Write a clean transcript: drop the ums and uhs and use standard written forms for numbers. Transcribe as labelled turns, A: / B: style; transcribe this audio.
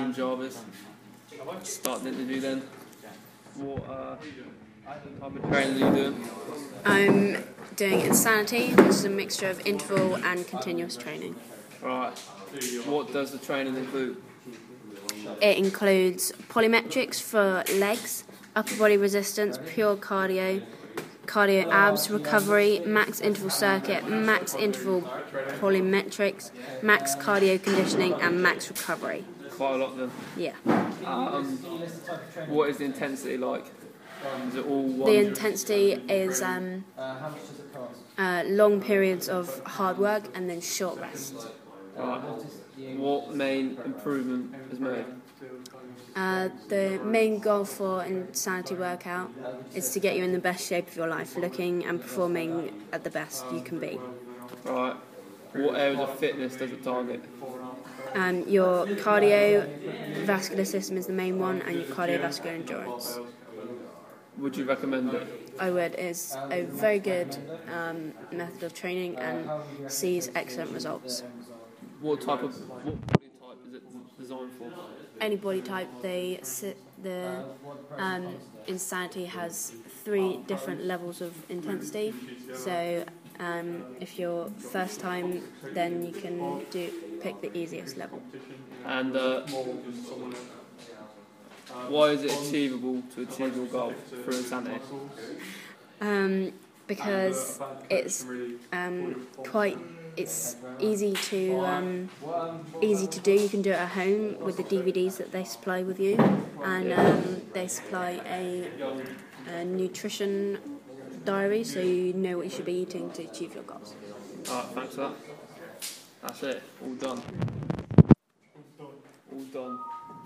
A: Adam Jarvis. Start the interview then. What type of training are you doing?
B: I'm doing Insanity, which is a mixture of interval and continuous training.
A: Right. What does the training include?
B: It includes polymetrics for legs, upper body resistance, pure cardio, cardio abs, recovery, max interval circuit, max interval polymetrics, max cardio conditioning, and max recovery.
A: Quite a lot then.
B: Yeah.
A: What is the intensity like? Is it all one?
B: The intensity is long periods of hard work and then short rests.
A: Right. What main improvement is made?
B: The main goal for Insanity workout is to get you in the best shape of your life, looking and performing at the best you can be.
A: Right. What areas of fitness does it target?
B: Your cardiovascular system is the main one, and your cardiovascular endurance.
A: Would you recommend it?
B: I would. It's a very good method of training and sees excellent results.
A: What body type is it designed for?
B: Any body type. The Insanity has 3 different levels of intensity. So if you're first time, then you can pick the easiest level.
A: And why is it achievable to achieve your goal through Insanity?
B: Because it's it's easy to do. You can do it at home with the DVDs that they supply with you, and they supply a nutrition diary, so you know what you should be eating to achieve your goals.
A: Alright, thanks for that. That's it. All done. All done.